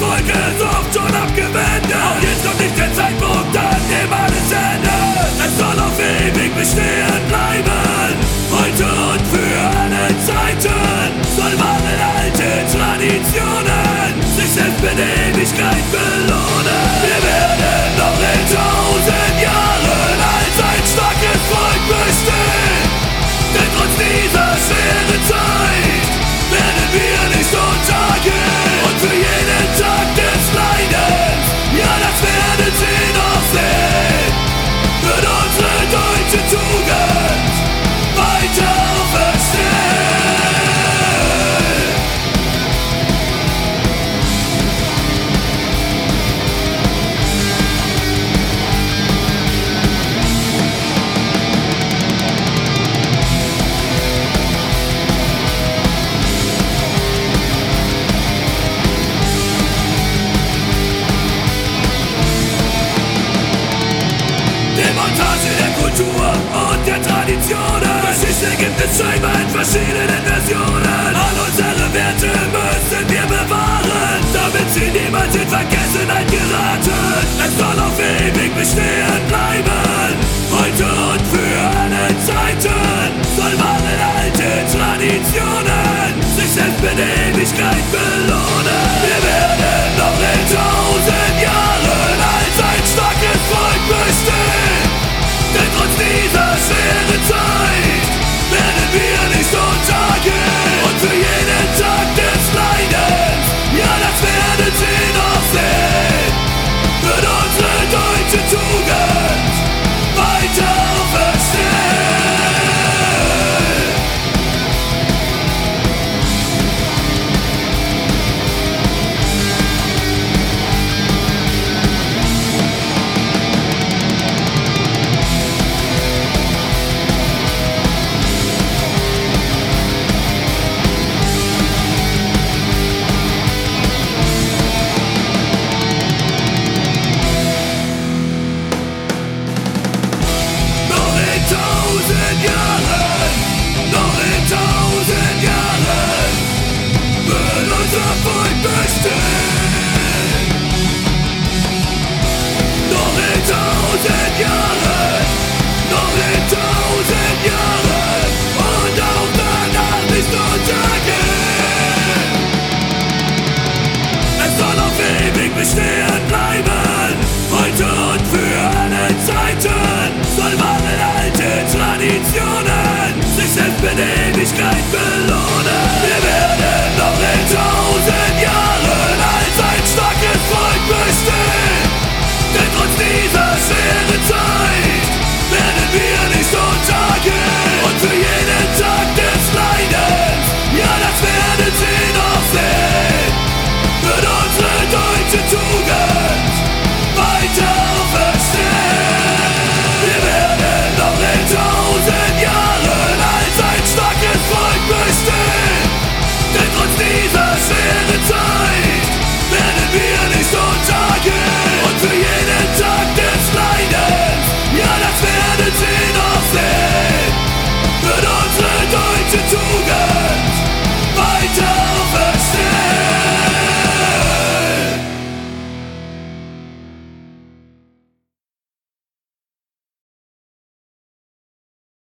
Volkes oft schon abgewendet. Auch jetzt kommt nicht der Zeitpunkt, an dem alles endet. Es soll auf ewig bestehen bleiben, heute und für alle Zeiten. Soll wahre alte Traditionen sich selbst mit Ewigkeit belohnen. Wir werden noch in 1000 Jahren als ein starkes Volk bestehen. Denn trotz dieser schweren Zeit werden wir nicht untergehen. Und für jeden Tag des Leidens, ja, das werden Sie noch sehen, wird unsere deutsche Tugend weiter auferstehen. Demontage der Kultur und der Traditionen. Geschichte gibt es scheinbar in verschiedenen Versionen. All unsere Werte müssen wir bewahren, damit sie niemals in Vergessenheit geraten. Es soll auf ewig bestehen bleiben, heute und für alle Zeiten. Soll wahre alte Traditionen sich selbst mit Ewigkeit belohnen. Wir werden noch in 1000 Jahren als ein starkes Volk bestehen. Denn trotz dieser schweren Zeit werden wir nicht untergehen. Und für jeden Tag des Leidens, ja, das werden Sie noch sehen, wird unsere deutsche Tugend weiter auferstehen. Noch in 1000 Jahren wird unser Volk bestehen. Noch in 1000 Jahren, noch in 1000 Jahren und auch danach nicht untergehen. Es soll auf ewig bestehen bleiben, heute und für alle Zeiten. Soll wahre alte Traditionen sich selbst mit Ewigkeit belohnen.